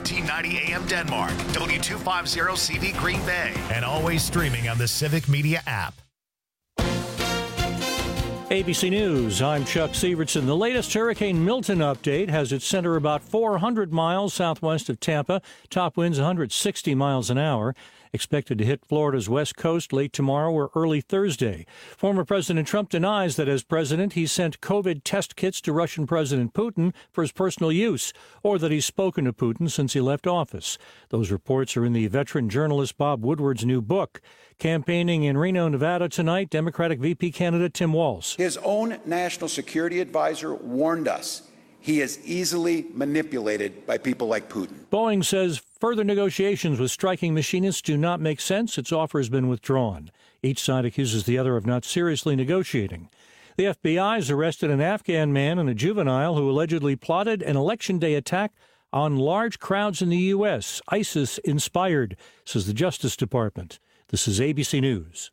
1490 AM Denmark, W250 CV Green Bay, and always streaming on the Civic Media app. ABC News, I'm Chuck Sievertson. The latest Hurricane Milton update has its center about 400 miles southwest of Tampa. Top winds 160 miles an hour. Expected to hit Florida's west coast late tomorrow or early Thursday. Former President Trump denies that as president he sent COVID test kits to Russian President Putin for his personal use, or that he's spoken to Putin since he left office. Those reports are in the veteran journalist Bob Woodward's new book. Campaigning in Reno, Nevada tonight, Democratic VP candidate Tim Walz. His own national security advisor warned us he is easily manipulated by people like Putin. Boeing says further negotiations with striking machinists do not make sense. Its offer has been withdrawn. Each side accuses the other of not seriously negotiating. The FBI has arrested an Afghan man and a juvenile who allegedly plotted an Election Day attack on large crowds in the U.S., ISIS-inspired, says the Justice Department. This is ABC News.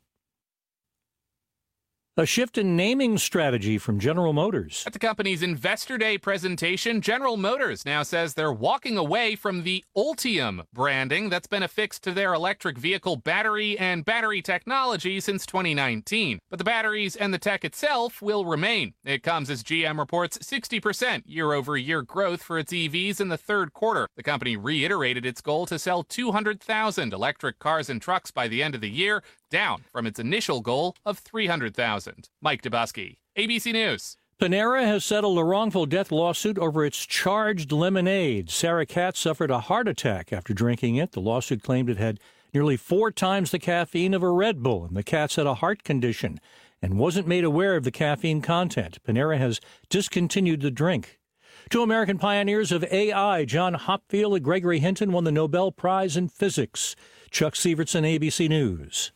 A shift in naming strategy from General Motors. At the company's Investor Day presentation, General Motors now says they're walking away from the Ultium branding that's been affixed to their electric vehicle battery and battery technology since 2019. But the batteries and the tech itself will remain. It comes as GM reports 60% year-over-year growth for its EVs in the third quarter. The company reiterated its goal to sell 200,000 electric cars and trucks by the end of the year, down from its initial goal of 300,000. Mike Dubusky, ABC News. Panera has settled a wrongful death lawsuit over its charged lemonade. Sarah Katz suffered a heart attack after drinking it. The lawsuit claimed it had nearly 4 times the caffeine of a Red Bull, and the Katz had a heart condition and wasn't made aware of the caffeine content. Panera has discontinued the drink. 2 American pioneers of AI, John Hopfield and Gregory Hinton, won the Nobel Prize in Physics. Chuck Sievertson, ABC News.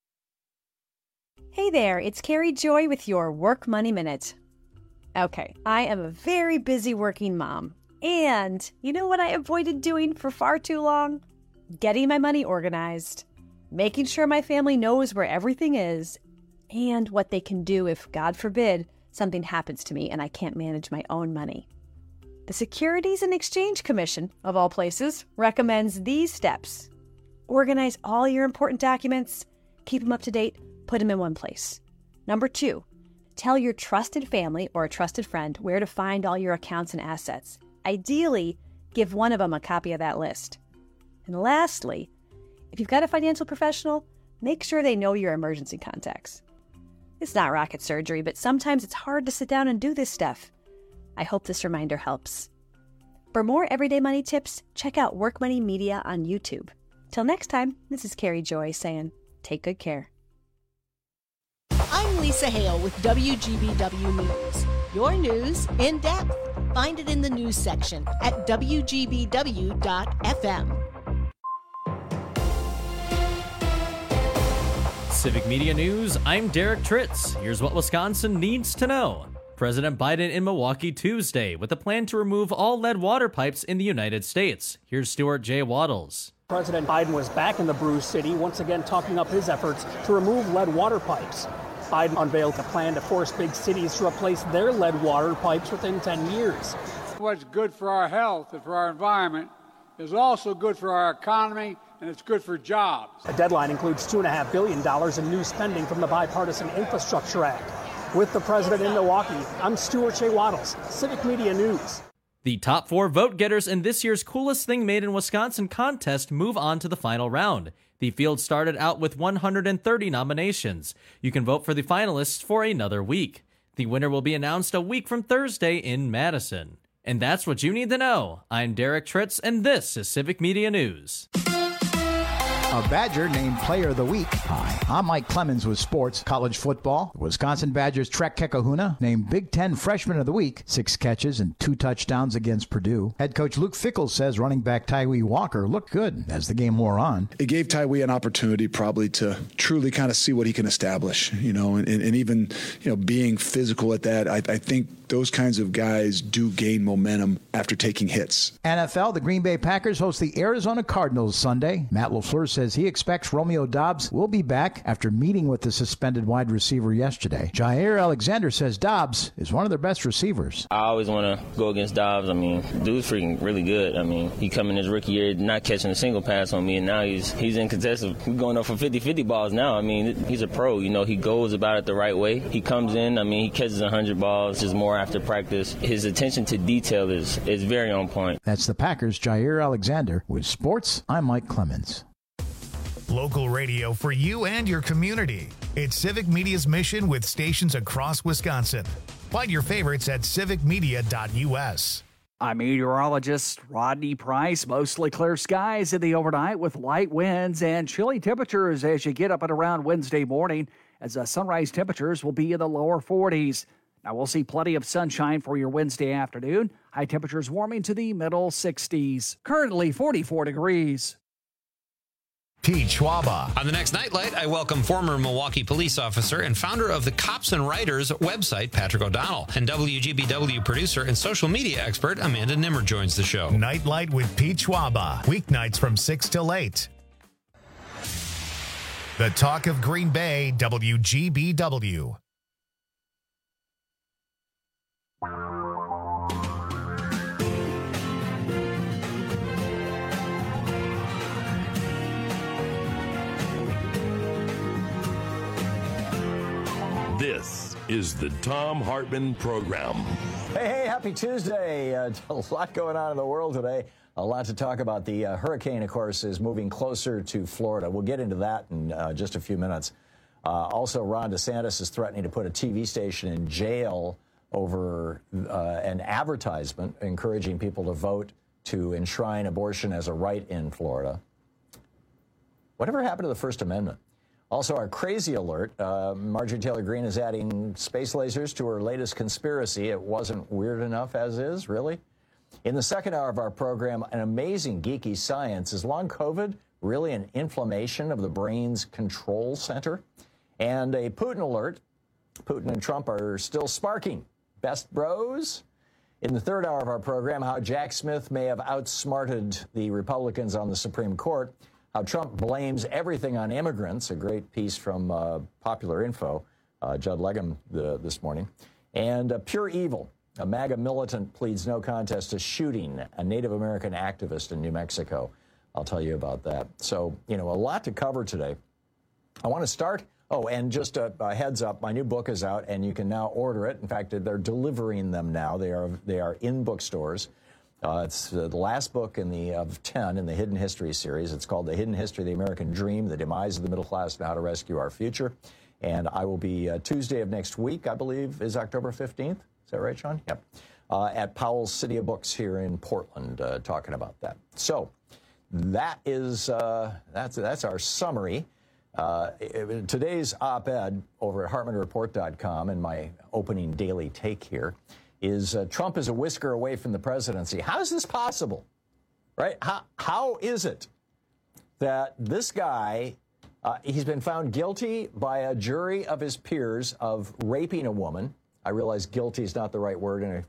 Hey there, it's Carrie Joy with your Work Money Minute. Okay, I am a very busy working mom. And you know what I avoided doing for far too long? Getting my money organized, making sure my family knows where everything is, and what they can do if, God forbid, something happens to me and I can't manage my own money. The Securities and Exchange Commission, of all places, recommends these steps. Organize all your important documents, keep them up to date, put them in one place. Number 2, tell your trusted family or a trusted friend where to find all your accounts and assets. Ideally, give one of them a copy of that list. And lastly, if you've got a financial professional, make sure they know your emergency contacts. It's not rocket surgery, but sometimes it's hard to sit down and do this stuff. I hope this reminder helps. For more everyday money tips, check out Work Money Media on YouTube. Till next time, this is Carrie Joy saying, take good care. I'm Lisa Hale with WGBW News. Your news in depth. Find it in the news section at WGBW.FM. Civic Media News, I'm Derek Tritz. Here's what Wisconsin needs to know. President Biden in Milwaukee Tuesday with a plan to remove all lead water pipes in the United States. Here's Stuart J. Waddles. President Biden was back in the Brew City, once again talking up his efforts to remove lead water pipes. Biden unveiled a plan to force big cities to replace their lead water pipes within 10 years. What's good for our health and for our environment is also good for our economy, and it's good for jobs. The deadline includes $2.5 billion in new spending from the Bipartisan Infrastructure Act. With the president in Milwaukee, I'm Stuart J. Waddles, Civic Media News. The top 4 vote-getters in this year's Coolest Thing Made in Wisconsin contest move on to the final round. The field started out with 130 nominations. You can vote for the finalists for another week. The winner will be announced a week from Thursday in Madison. And that's what you need to know. I'm Derek Tritz, and this is Civic Media News. A Badger named Player of the Week. Hi, I'm Mike Clemens with sports, college football. The Wisconsin Badgers Trek Kekahuna named Big Ten Freshman of the Week. 6 catches and 2 touchdowns against Purdue. Head coach Luke Fickell says running back Tyree Walker looked good as the game wore on. It gave Tyree an opportunity probably to truly kind of see what he can establish, and even, being physical at that. I think those kinds of guys do gain momentum after taking hits. NFL, the Green Bay Packers host the Arizona Cardinals Sunday. Matt LaFleur says he expects Romeo Doubs will be back after meeting with the suspended wide receiver yesterday. Jair Alexander says Doubs is one of their best receivers. I always want to go against Doubs. I mean, dude's freaking really good. I mean, he come in his rookie year not catching a single pass on me, and now he's in contested. We're going up for 50-50 balls now. I mean, he's a pro. You know, he goes about it the right way. He comes in, I mean, he catches 100 balls, just more after practice. His attention to detail is very on point. That's the Packers' Jair Alexander. With sports, I'm Mike Clemens. Local radio for you and your community. It's Civic Media's mission with stations across Wisconsin. Find your favorites at civicmedia.us. I'm meteorologist Rodney Price. Mostly clear skies in the overnight with light winds and chilly temperatures as you get up and around Wednesday morning, as sunrise temperatures will be in the lower 40s. Now we'll see plenty of sunshine for your Wednesday afternoon. High temperatures warming to the middle 60s. Currently 44 degrees. Pete Schwaba. On the next Nightlight, I welcome former Milwaukee police officer and founder of the Cops and Writers website, Patrick O'Donnell. And WGBW producer and social media expert, Amanda Nimmer, joins the show. Nightlight with Pete Schwaba. Weeknights from 6 till 8. The Talk of Green Bay, WGBW. This is the Thom Hartmann Program. Hey, happy Tuesday. A lot going on in the world today. A lot to talk about. The hurricane, of course, is moving closer to Florida. We'll get into that in just a few minutes. Also, Ron DeSantis is threatening to put a TV station in jail over an advertisement encouraging people to vote to enshrine abortion as a right in Florida. Whatever happened to the First Amendment? Also, our crazy alert, Marjorie Taylor Greene is adding space lasers to her latest conspiracy. It wasn't weird enough as is, really? In the second hour of our program, an amazing geeky science. Is long COVID really an inflammation of the brain's control center? And a Putin alert. Putin and Trump are still sparking. Best bros? In the third hour of our program, how Jack Smith may have outsmarted the Republicans on the Supreme Court. How Trump blames everything on immigrants, a great piece from Popular Info, Judd Legum this morning. And Pure Evil, a MAGA militant pleads no contest to shooting a Native American activist in New Mexico. I'll tell you about that. So, a lot to cover today. I want to start. Oh, and just a heads up, my new book is out, and you can now order it. In fact, they're delivering them now. They are in bookstores. It's the last book of 10 in the Hidden History series. It's called The Hidden History of the American Dream, The Demise of the Middle Class, and How to Rescue Our Future. And I will be Tuesday of next week, I believe, is October 15th. Is that right, Sean? Yep. At Powell's City of Books here in Portland, talking about that. So that is that's our summary. Today's op-ed over at HartmannReport.com, and my opening daily take here, is Trump is a whisker away from the presidency. How is this possible, right? How is it that this guy, he's been found guilty by a jury of his peers of raping a woman. I realize guilty is not the right word in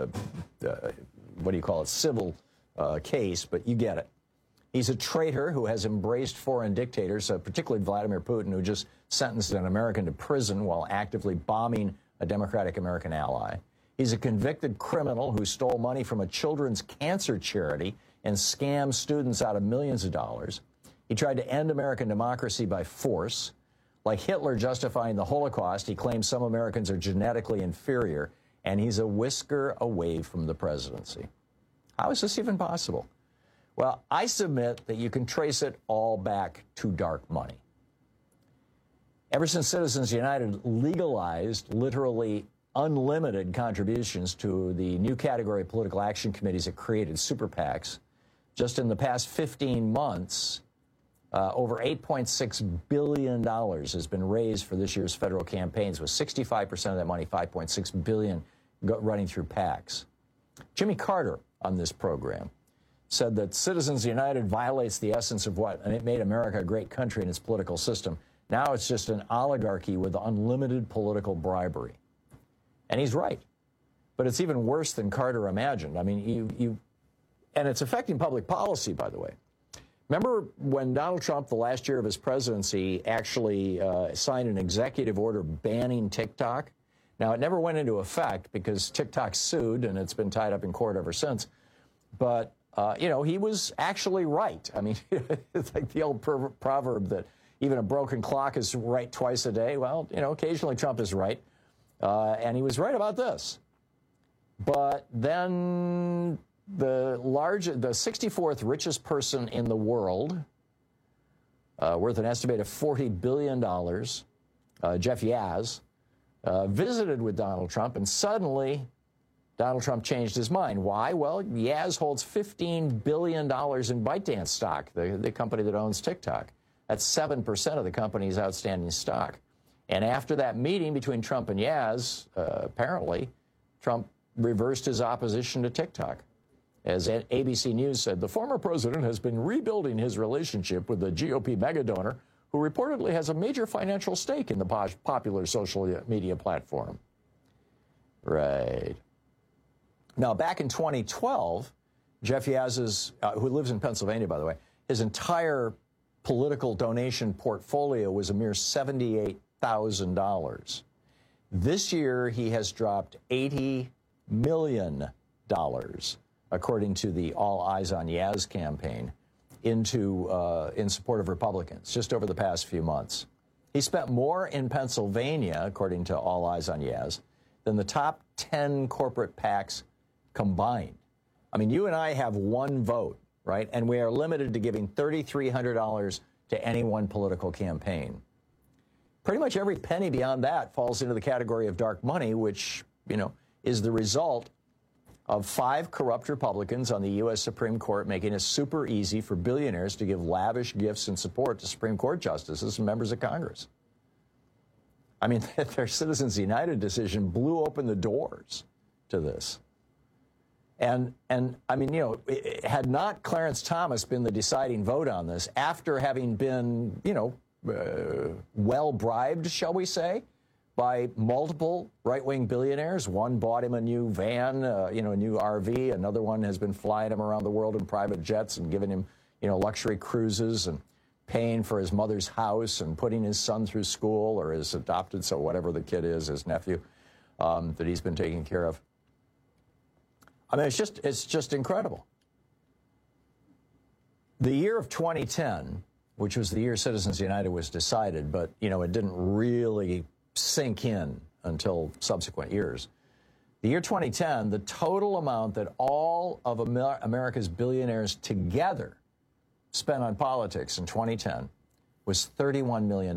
a, civil case, but you get it. He's a traitor who has embraced foreign dictators, particularly Vladimir Putin, who just sentenced an American to prison while actively bombing a democratic American ally. He's a convicted criminal who stole money from a children's cancer charity and scammed students out of millions of dollars. He tried to end American democracy by force. Like Hitler justifying the Holocaust, he claims some Americans are genetically inferior, and he's a whisker away from the presidency. How is this even possible? Well, I submit that you can trace it all back to dark money. Ever since Citizens United legalized literally unlimited contributions to the new category of political action committees it created, super PACs, just in the past 15 months, over $8.6 billion has been raised for this year's federal campaigns, with 65% of that money, $5.6 billion, running through PACs. Jimmy Carter on this program said that Citizens United violates the essence of what made America a great country in its political system. Now it's just an oligarchy with unlimited political bribery. And he's right. But it's even worse than Carter imagined. I mean, and it's affecting public policy, by the way. Remember when Donald Trump, the last year of his presidency, actually signed an executive order banning TikTok? Now, it never went into effect because TikTok sued, and it's been tied up in court ever since. But, he was actually right. I mean, it's like the old proverb that even a broken clock is right twice a day. Well, occasionally Trump is right. And he was right about this. But then the 64th richest person in the world, worth an estimated $40 billion, Jeff Yazd, visited with Donald Trump, and suddenly Donald Trump changed his mind. Why? Well, Yazd holds $15 billion in ByteDance stock, the company that owns TikTok. That's 7% of the company's outstanding stock. And after that meeting between Trump and Yazd, apparently, Trump reversed his opposition to TikTok. As ABC News said, the former president has been rebuilding his relationship with the GOP megadonor, who reportedly has a major financial stake in the popular social media platform. Right. Now, back in 2012, Jeff Yazd, who lives in Pennsylvania, by the way, his entire political donation portfolio was a mere $78,000. This year, he has dropped $80 million, according to the All Eyes on Yazd campaign, in support of Republicans, just over the past few months. He spent more in Pennsylvania, according to All Eyes on Yazd, than the top 10 corporate PACs combined. I mean, you and I have one vote, right? And we are limited to giving $3,300 to any one political campaign. Pretty much every penny beyond that falls into the category of dark money, which, is the result of 5 corrupt Republicans on the U.S. Supreme Court making it super easy for billionaires to give lavish gifts and support to Supreme Court justices and members of Congress. I mean, their Citizens United decision blew open the doors to this. And I mean, had not Clarence Thomas been the deciding vote on this, after having been, well bribed, shall we say, by multiple right-wing billionaires. One bought him a new van, a new RV. Another one has been flying him around the world in private jets and giving him, luxury cruises and paying for his mother's house and putting his son through school, or his adopted, so whatever the kid is, his nephew, that he's been taking care of. I mean, it's just incredible. The year of 2010, which was the year Citizens United was decided, but, it didn't really sink in until subsequent years. The year 2010, the total amount that all of America's billionaires together spent on politics in 2010 was $31 million.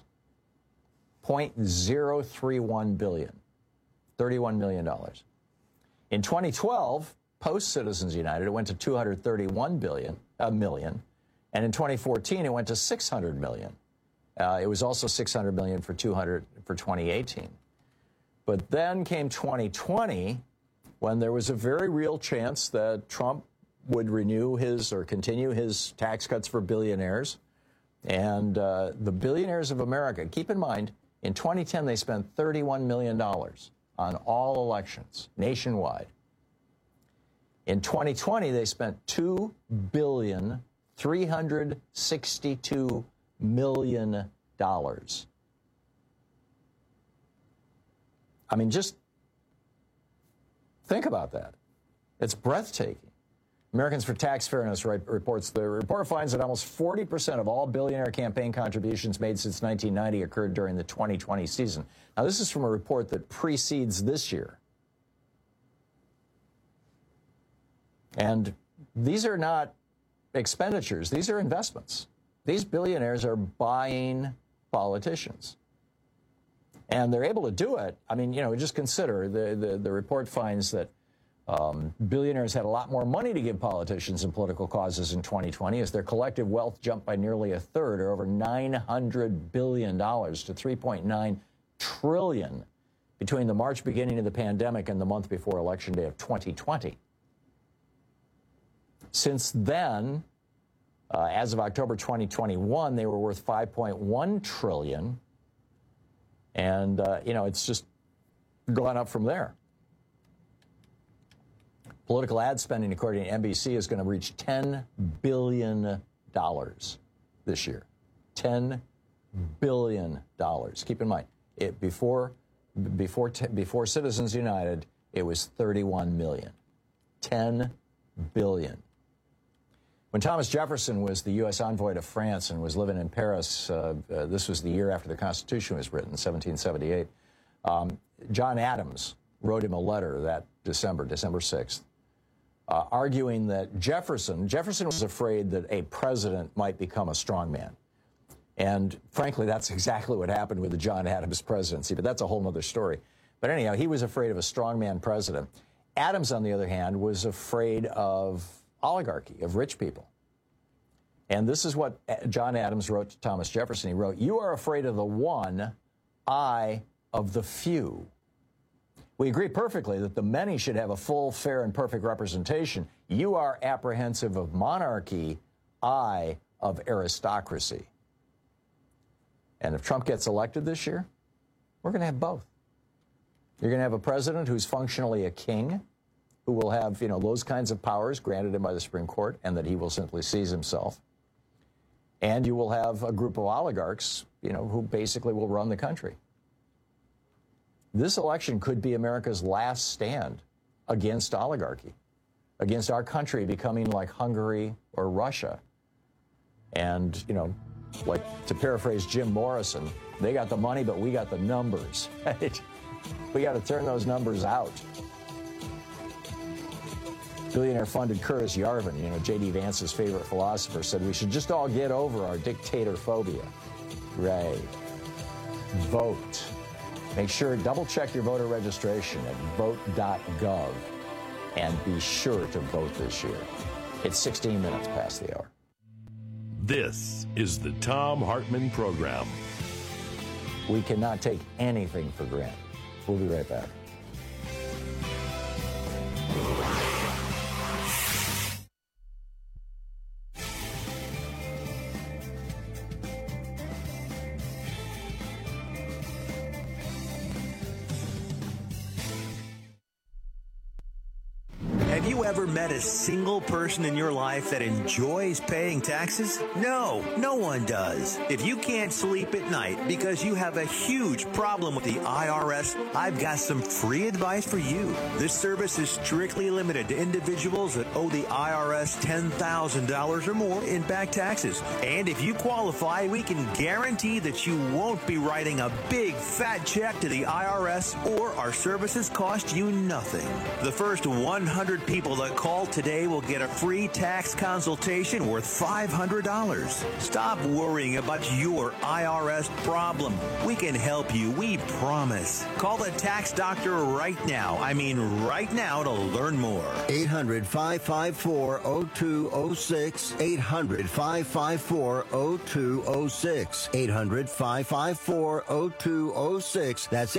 $0.031 billion. $31 million. In 2012, post-Citizens United, it went to $231 million. And in 2014, it went to $600 million. It was also $600 million for 2018. But then came 2020, when there was a very real chance that Trump would continue his tax cuts for billionaires. And the billionaires of America, keep in mind, in 2010, they spent $31 million on all elections nationwide. In 2020, they spent $2,362 million. I mean, just think about that. It's breathtaking. Americans for Tax Fairness reports the report finds that almost 40% of all billionaire campaign contributions made since 1990 occurred during the 2020 season. Now, this is from a report that precedes this year. And these are not expenditures. These are investments. These billionaires are buying politicians. And they're able to do it. I mean, just consider the report finds that billionaires had a lot more money to give politicians and political causes in 2020 as their collective wealth jumped by nearly a third, or over $900 billion to $3.9 trillion between the March beginning of the pandemic and the month before Election Day of 2020. Since then, as of October 2021, they were worth $5.1 trillion. And, it's just gone up from there. Political ad spending, according to NBC, is going to reach $10 billion this year. $10 billion. Keep in mind, before Citizens United, it was $31 million. $10 billion. When Thomas Jefferson was the U.S. envoy to France and was living in Paris, this was the year after the Constitution was written, 1778, John Adams wrote him a letter that December 6th, arguing that Jefferson was afraid that a president might become a strongman. And frankly, that's exactly what happened with the John Adams presidency, but that's a whole other story. But anyhow, he was afraid of a strongman president. Adams, on the other hand, was afraid of oligarchy, of rich people. And this is what John Adams wrote to Thomas Jefferson. He wrote, "You are afraid of the one, I of the few." We agree perfectly that the many should have a full, fair, and perfect representation. You are apprehensive of monarchy, I of aristocracy. And if Trump gets elected this year, we're going to have both. You're going to have a president who's functionally a king, who will have, those kinds of powers granted him by the Supreme Court, and that he will simply seize himself. And you will have a group of oligarchs, who basically will run the country. This election could be America's last stand against oligarchy, against our country becoming like Hungary or Russia. And, like to paraphrase Jim Morrison, they got the money, but we got the numbers. We got to turn those numbers out. Billionaire-funded Curtis Yarvin, J.D. Vance's favorite philosopher, said we should just all get over our dictator phobia. Right. Vote. Make sure, double-check your voter registration at vote.gov and be sure to vote this year. It's 16 minutes past the hour. This is the Thom Hartmann Program. We cannot take anything for granted. We'll be right back. Have you ever met a single person in your life that enjoys paying taxes? No, no one does. If you can't sleep at night because you have a huge problem with the IRS, I've got some free advice for you. This service is strictly limited to individuals that owe the IRS $10,000 or more in back taxes. And if you qualify, we can guarantee that you won't be writing a big fat check to the IRS, or our services cost you nothing. The first 100 people that call today will get a free tax consultation worth $500. Stop worrying about your IRS problem. We can help you, we promise. Call the tax doctor right now. I mean right now, to learn more. 800-554-0206. 800-554-0206. 800-554-0206. That's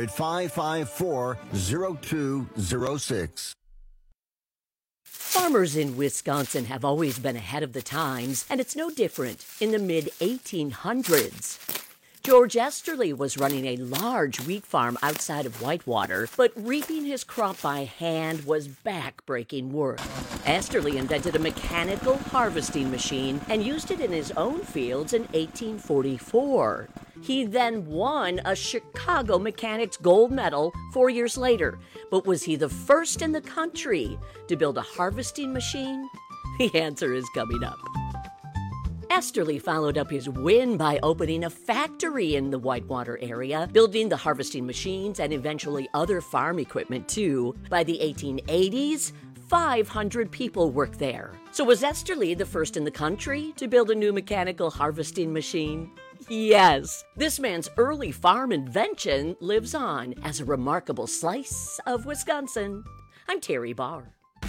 800-554-0206. Farmers in Wisconsin have always been ahead of the times, and it's no different in the mid-1800s. George Esterly was running a large wheat farm outside of Whitewater, but reaping his crop by hand was back-breaking work. Esterly invented a mechanical harvesting machine and used it in his own fields in 1844. He then won a Chicago Mechanics Gold Medal 4 years later. But was he the first in the country to build a harvesting machine? The answer is coming up. Esterly followed up his win by opening a factory in the Whitewater area, building the harvesting machines and eventually other farm equipment too. By the 1880s, 500 people worked there. So was Esterly the first in the country to build a new mechanical harvesting machine? Yes, this man's early farm invention lives on as a remarkable slice of Wisconsin. I'm Terry Barr.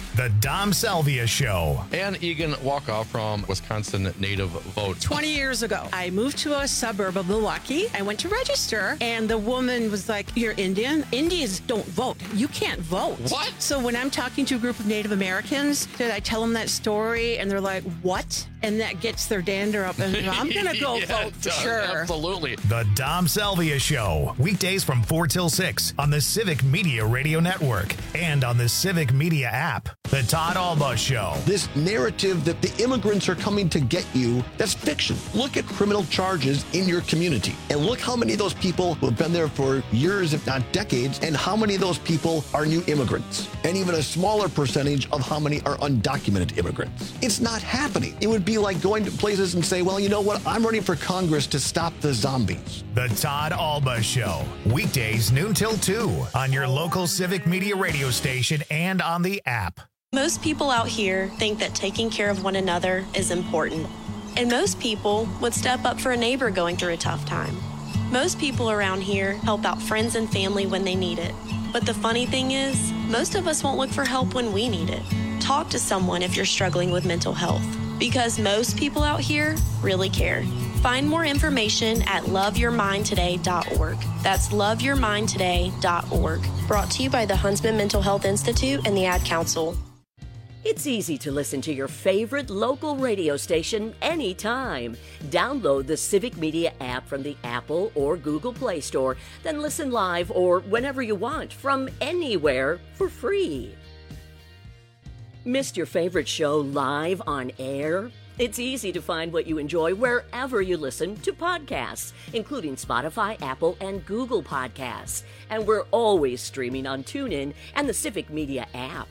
The Dom Salvia Show. Ann Egan Walkoff from Wisconsin Native Vote. 20 years ago, I moved to a suburb of Milwaukee. I went to register, and the woman was like, "You're Indian? Indians don't vote. You can't vote." What? So when I'm talking to a group of Native Americans, I tell them that story, and they're like, "What?" And that gets their dander up, and I'm going to go vote for sure. Absolutely. The Dom Salvia Show. Weekdays from 4 till 6 on the Civic Media Radio Network and on the Civic Media app. The Todd Alba Show. This narrative that the immigrants are coming to get you, that's fiction. Look at criminal charges in your community and look how many of those people who have been there for years, if not decades, and how many of those people are new immigrants, and even a smaller percentage of how many are undocumented immigrants. It's not happening. It would be like going to places and say, well, you know what? I'm running for Congress to stop the zombies. The Todd Alba Show. Weekdays noon till 2 on your local Civic Media radio station and on the app. Most people out here think that taking care of one another is important. And most people would step up for a neighbor going through a tough time. Most people around here help out friends and family when they need it. But the funny thing is, most of us won't look for help when we need it. Talk to someone if you're struggling with mental health, because most people out here really care. Find more information at loveyourmindtoday.org. That's loveyourmindtoday.org. Brought to you by the Huntsman Mental Health Institute and the Ad Council. It's easy to listen to your favorite local radio station anytime. Download the Civic Media app from the Apple or Google Play Store, then listen live or whenever you want from anywhere for free. Missed your favorite show live on air? It's easy to find what you enjoy wherever you listen to podcasts, including Spotify, Apple, and Google Podcasts. And we're always streaming on TuneIn and the Civic Media app.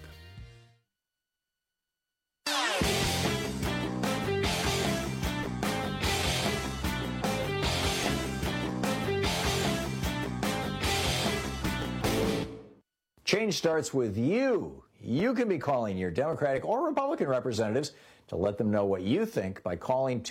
Change starts with you. You can be calling your Democratic or Republican representatives to let them know what you think by calling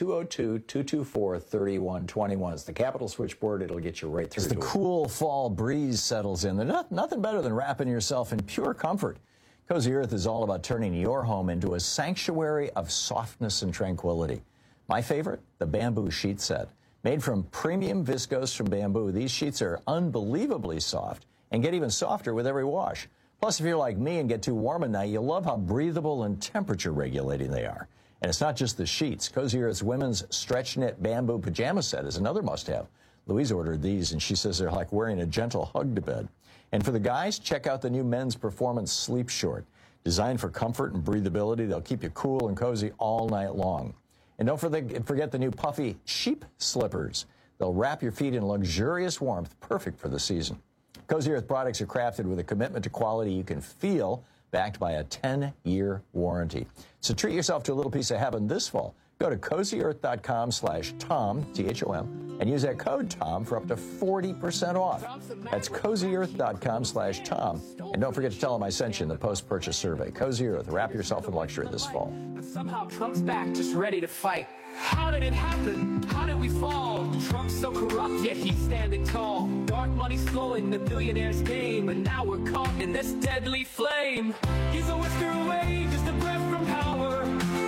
202-224-3121. It's the Capitol switchboard. It'll get you right through. As the cool fall breeze settles in, there's nothing better than wrapping yourself in pure comfort. Cozy Earth is all about turning your home into a sanctuary of softness and tranquility. My favorite, the bamboo sheet set. Made from premium viscose from bamboo, these sheets are unbelievably soft and get even softer with every wash. Plus, if you're like me and get too warm at night, you'll love how breathable and temperature regulating they are. And it's not just the sheets. Cozy Earth's women's stretch knit bamboo pajama set is another must-have. Louise ordered these, and she says they're like wearing a gentle hug to bed. And for the guys, check out the new men's performance sleep short. Designed for comfort and breathability, they'll keep you cool and cozy all night long. And don't forget the new puffy sheep slippers. They'll wrap your feet in luxurious warmth, perfect for the season. Cozy Earth products are crafted with a commitment to quality you can feel, backed by a 10-year warranty. So treat yourself to a little piece of heaven this fall. Go to CozyEarth.com/Tom, T-H-O-M, and use that code TOM for up to 40% off. That's CozyEarth.com/Tom. And don't forget to tell them I sent you in the post-purchase survey. Cozy Earth, wrap yourself in luxury this fall. But somehow Trump's back, just ready to fight. How did it happen? How did we fall? Trump's so corrupt, yet he's standing tall. Dark money slowing the billionaire's game, and now we're caught in this deadly flame. He's a whisker away, just a breath from power.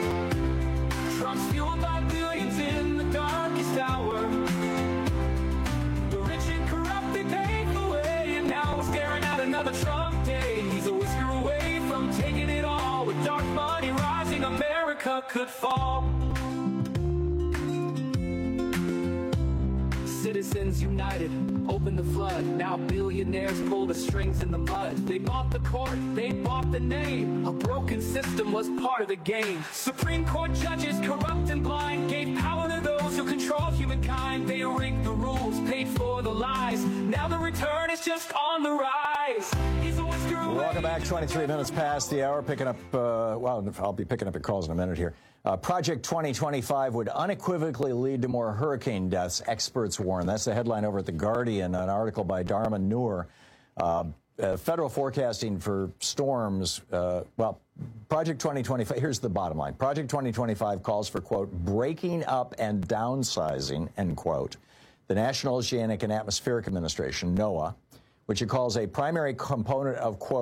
Trump's fueled by billions in the darkest hour. The rich and corrupt, they paved the way, and now we're staring at another Trump day. He's a whisker away from taking it all. With dark money rising, America could fall. Citizens united, open the flood. Now billionaires pull the strings in the mud. They bought the court, they bought the name. A broken system was part of the game. Supreme Court judges, corrupt and blind, gave power to those who control humankind. They rigged the rules, paid for the lies. Now the return is just on the rise. He's a whisker away. Welcome back. 23 minutes past the hour. Picking up, well, I'll be picking up your calls in a minute here. Project 2025 would unequivocally lead to more hurricane deaths, experts warn. That's the headline over at The Guardian, an article by Dharma Noor. Federal forecasting for storms, Project 2025, here's the bottom line. Project 2025 calls for, quote, breaking up and downsizing, end quote, the National Oceanic and Atmospheric Administration, NOAA, which it calls a primary component of, quote,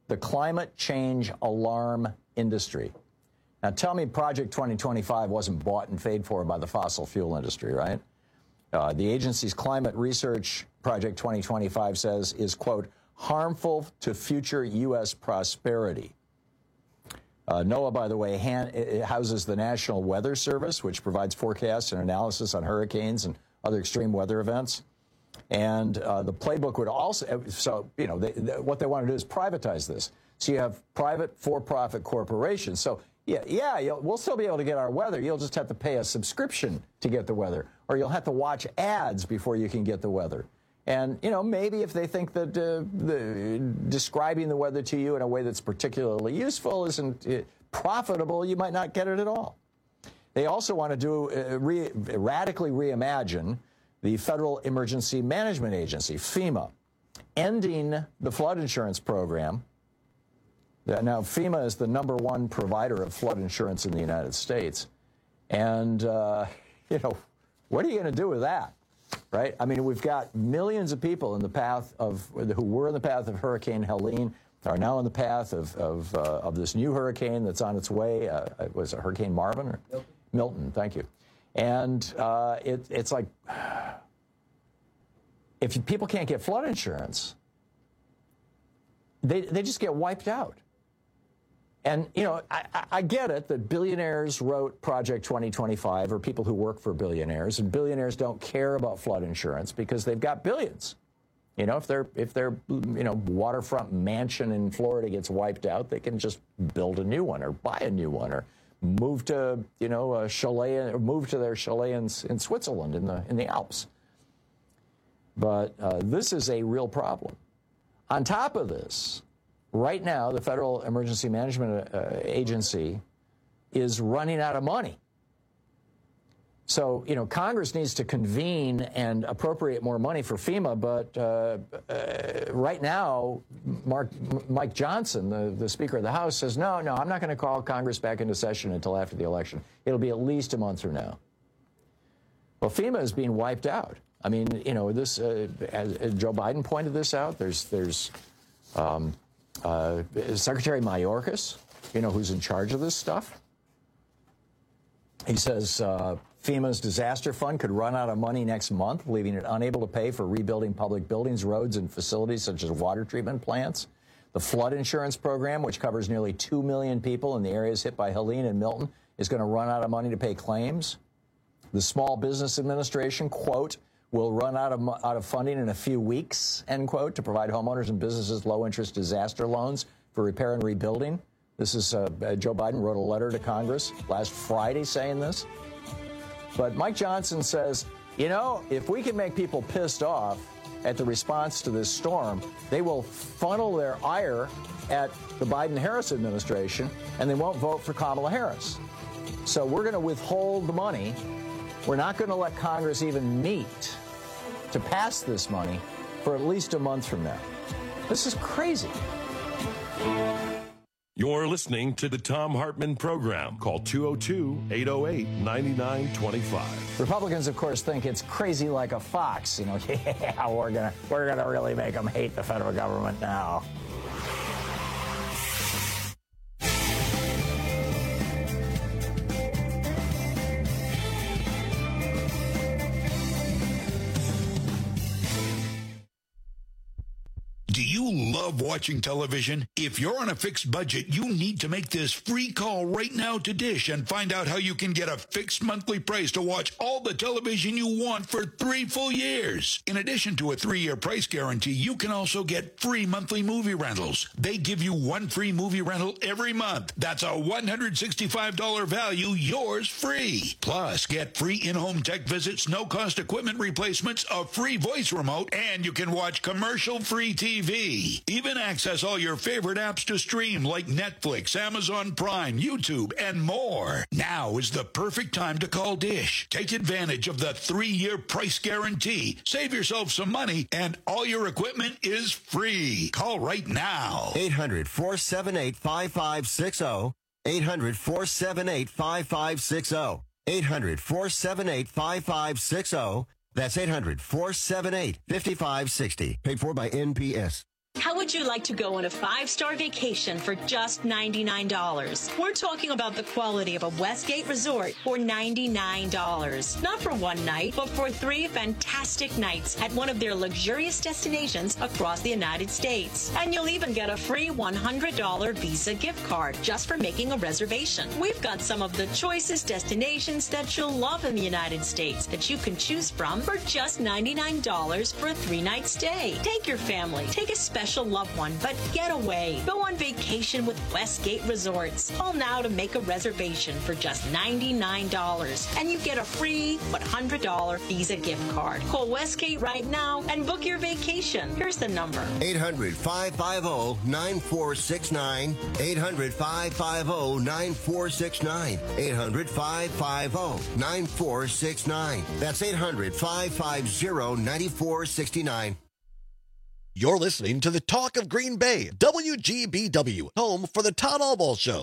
the climate change alarm industry. Now, tell me Project 2025 wasn't bought and paid for by the fossil fuel industry, right? The agency's climate research, Project 2025 says, is, quote, harmful to future U.S. prosperity. NOAA, by the way, houses the National Weather Service, which provides forecasts and analysis on hurricanes and other extreme weather events. And the playbook would also, so, you know, what they want to do is privatize this. So you have private for-profit corporations. So, we'll still be able to get our weather. You'll just have to pay a subscription to get the weather. Or you'll have to watch ads before you can get the weather. And, you know, maybe if they think that describing the weather to you in a way that's particularly useful isn't profitable, you might not get it at all. They also want to do radically reimagine the Federal Emergency Management Agency, FEMA, ending the flood insurance program. Now, FEMA is the #1 provider of flood insurance in the United States. And, you know, what are you going to do with that? Right? I mean, we've got millions of people in the path of who were in the path of Hurricane Helene, are now in the path of this new hurricane that's on its way. Was it Hurricane Marvin or Milton? Thank you. And it's like, if people can't get flood insurance, they just get wiped out. And, you know, I get it that billionaires wrote Project 2025, or people who work for billionaires, and billionaires don't care about flood insurance because they've got billions. You know, if their waterfront mansion in Florida gets wiped out, they can just build a new one or buy a new one or move to, you know, a chalet, or move to their chalet in Switzerland in the Alps. But this is a real problem. On top of this, right now, the Federal Emergency Management Agency is running out of money. So, you know, Congress needs to convene and appropriate more money for FEMA, but right now, Mike Johnson, the Speaker of the House, says, no, I'm not going to call Congress back into session until after the election. It'll be at least a month from now. Well, FEMA is being wiped out. I mean, you know, this, as Joe Biden pointed this out, there's Secretary Mayorkas, you know, who's in charge of this stuff. He says FEMA's disaster fund could run out of money next month, leaving it unable to pay for rebuilding public buildings, roads, and facilities such as water treatment plants. The flood insurance program, which covers nearly 2 million people in the areas hit by Helene and Milton, is going to run out of money to pay claims. The Small Business Administration, quote, will run out of funding in a few weeks, end quote, to provide homeowners and businesses low-interest disaster loans for repair and rebuilding. This is Joe Biden wrote a letter to Congress last Friday saying this. But Mike Johnson says, you know, if we can make people pissed off at the response to this storm, they will funnel their ire at the Biden-Harris administration, and they won't vote for Kamala Harris. So we're going to withhold the money. We're not going to let Congress even meet to pass this money for at least a month from now. This is crazy. You're listening to the Thom Hartmann Program. Call 202-808-9925. Republicans, of course, think it's crazy like a fox. You know, yeah, we're gonna really make them hate the federal government now. Do you love watching television? If you're on a fixed budget, you need to make this free call right now to Dish and find out how you can get a fixed monthly price to watch all the television you want for 3 full years. In addition to a 3-year price guarantee, you can also get free monthly movie rentals. They give you 1 free movie rental every month. That's a $165 value, yours free. Plus, get free in-home tech visits, no-cost equipment replacements, a free voice remote, and you can watch commercial-free TV. Even access all your favorite apps to stream like Netflix, Amazon Prime, YouTube, and more. Now is the perfect time to call Dish. Take advantage of the 3-year price guarantee. Save yourself some money, and all your equipment is free. Call right now. 800-478-5560. 800-478-5560. 800-478-5560. That's 800-478-5560. Paid for by NPS. How would you like to go on a 5-star vacation for just $99? We're talking about the quality of a Westgate resort for $99. Not for one night, but for 3 fantastic nights at one of their luxurious destinations across the United States. And you'll even get a free $100 Visa gift card just for making a reservation. We've got some of the choicest destinations that you'll love in the United States that you can choose from for just $99 for a 3-night stay. Take your family, take a special loved one, but get away. Go on vacation with Westgate Resorts. Call now to make a reservation for just $99, and you get a free $100 Visa gift card. Call Westgate right now and book your vacation. Here's the number. 800-550-9469. 800-550-9469. 800-550-9469. That's 800-550-9469. You're listening to the Talk of Green Bay, WGBW, home for the Todd Albaugh Show.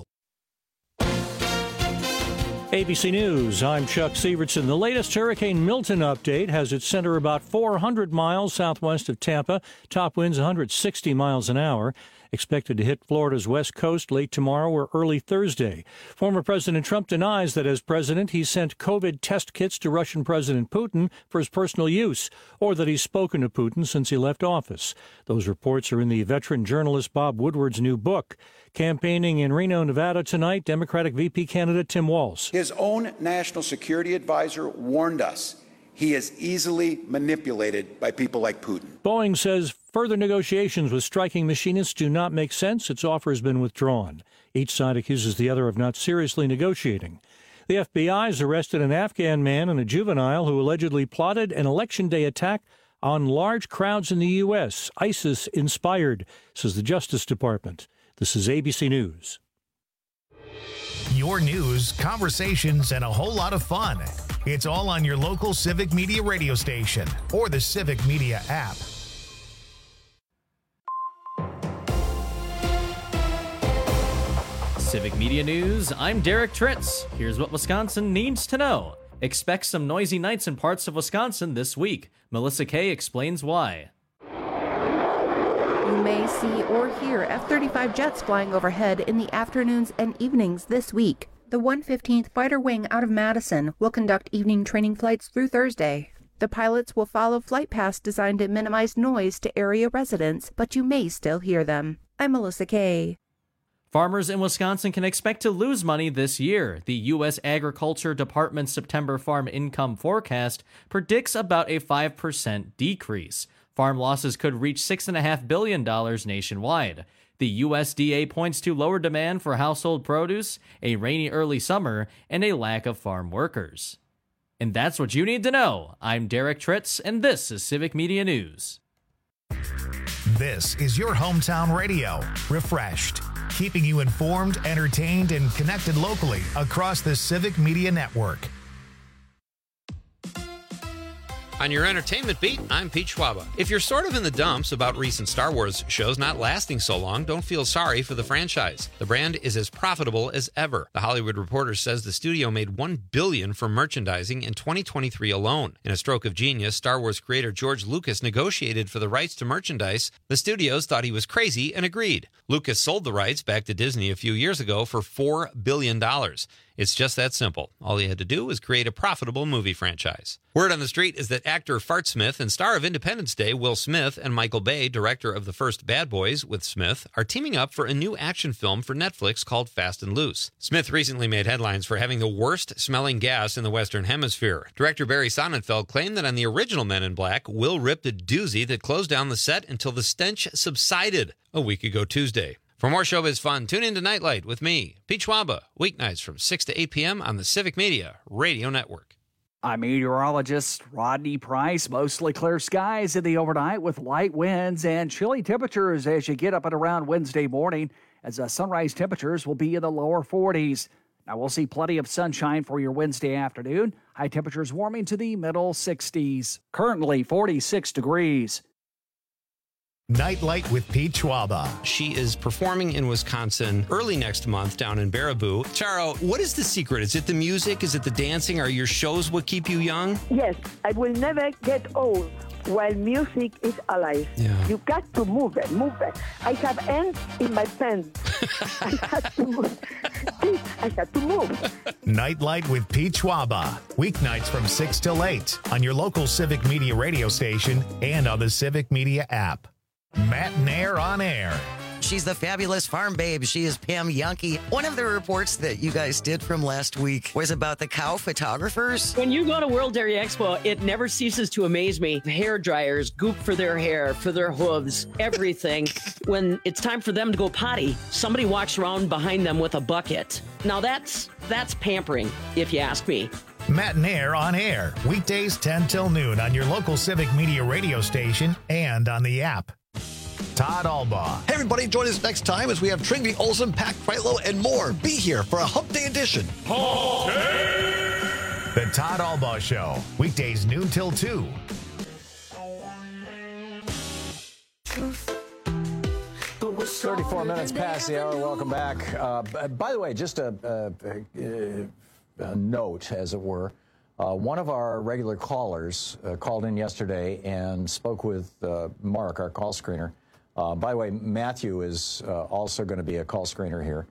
ABC News, I'm Chuck Sievertson. The latest Hurricane Milton update has its center about 400 miles southwest of Tampa. Top winds 160 miles an hour. Expected to hit Florida's west coast late tomorrow or early Thursday. Former President Trump denies that as president he sent COVID test kits to Russian President Putin for his personal use, or that he's spoken to Putin since he left office. Those reports are in the veteran journalist Bob Woodward's new book. Campaigning in Reno, Nevada tonight, Democratic VP candidate Tim Walz. His own national security advisor warned us he is easily manipulated by people like Putin. Boeing says further negotiations with striking machinists do not make sense. Its offer has been withdrawn. Each side accuses the other of not seriously negotiating. The FBI has arrested an Afghan man and a juvenile who allegedly plotted an Election Day attack on large crowds in the U.S., ISIS-inspired, says the Justice Department. This is ABC News. Your news, conversations, and a whole lot of fun. It's all on your local Civic Media radio station or the Civic Media app. Civic Media News, I'm Derek Tritz. Here's what Wisconsin needs to know. Expect some noisy nights in parts of Wisconsin this week. Melissa Kay explains why. You may see or hear F-35 jets flying overhead in the afternoons and evenings this week. The 115th Fighter Wing out of Madison will conduct evening training flights through Thursday. The pilots will follow flight paths designed to minimize noise to area residents, but you may still hear them. I'm Melissa Kay. Farmers in Wisconsin can expect to lose money this year. The U.S. Agriculture Department's September farm income forecast predicts about a 5% decrease. Farm losses could reach $6.5 billion nationwide. The USDA points to lower demand for household produce, a rainy early summer, and a lack of farm workers. And that's what you need to know. I'm Derek Tritz, and this is Civic Media News. This is your hometown radio, refreshed, keeping you informed, entertained, and connected locally across the Civic Media Network. On your entertainment beat, I'm Pete Schwaba. If you're sort of in the dumps about recent Star Wars shows not lasting so long, don't feel sorry for the franchise. The brand is as profitable as ever. The Hollywood Reporter says the studio made $1 billion from merchandising in 2023 alone. In a stroke of genius, Star Wars creator George Lucas negotiated for the rights to merchandise. The studios thought he was crazy and agreed. Lucas sold the rights back to Disney a few years ago for $4 billion. It's just that simple. All he had to do was create a profitable movie franchise. Word on the street is that actor Fart Smith and star of Independence Day, Will Smith, and Michael Bay, director of the first Bad Boys with Smith, are teaming up for a new action film for Netflix called Fast and Loose. Smith recently made headlines for having the worst smelling gas in the Western Hemisphere. Director Barry Sonnenfeld claimed that on the original Men in Black, Will ripped a doozy that closed down the set until the stench subsided a week ago Tuesday. For more showbiz fun, tune in to Nightlight with me, Pete Schwaba, weeknights from 6 to 8 p.m. on the Civic Media Radio Network. I'm meteorologist Rodney Price. Mostly clear skies in the overnight with light winds and chilly temperatures as you get up and around Wednesday morning, as sunrise temperatures will be in the lower 40s. Now we'll see plenty of sunshine for your Wednesday afternoon. High temperatures warming to the middle 60s. Currently 46 degrees. Nightlight with Pete Schwaba. She is performing in Wisconsin early next month down in Baraboo. Charo, what is the secret? Is it the music? Is it the dancing? Are your shows what keep you young? Yes, I will never get old. while music is alive. Yeah. You got to move it. I have ants in my pants. I had to move. Please, I had to move. Nightlight with Pete Schwaba. Weeknights from 6 till 8 on your local Civic Media radio station and on the Civic Media app. Matt Nair on air. She's the fabulous farm babe. She is Pam Yankee. One of the reports that you guys did from last week was about the cow photographers. When you go to World Dairy Expo, it never ceases to amaze me. Hair dryers, goop for their hair, for their hooves, everything. When it's time for them to go potty, somebody walks around behind them with a bucket. Now that's pampering, if you ask me. Matt Nair on air. Weekdays 10 till noon on your local Civic Media radio station and on the app. Todd Albaugh. Hey, everybody, join us next time as we have Trinity Olsen, Pat Kreitlow, and more. Be here for a Hump Day edition. Hump Day! The Todd Albaugh Show. Weekdays noon till 2. 34 minutes past the hour. Welcome back. By the way, just a note, as it were. One of our regular callers called in yesterday and spoke with Mark, our call screener. By the way, Matthew is also going to be a call screener here.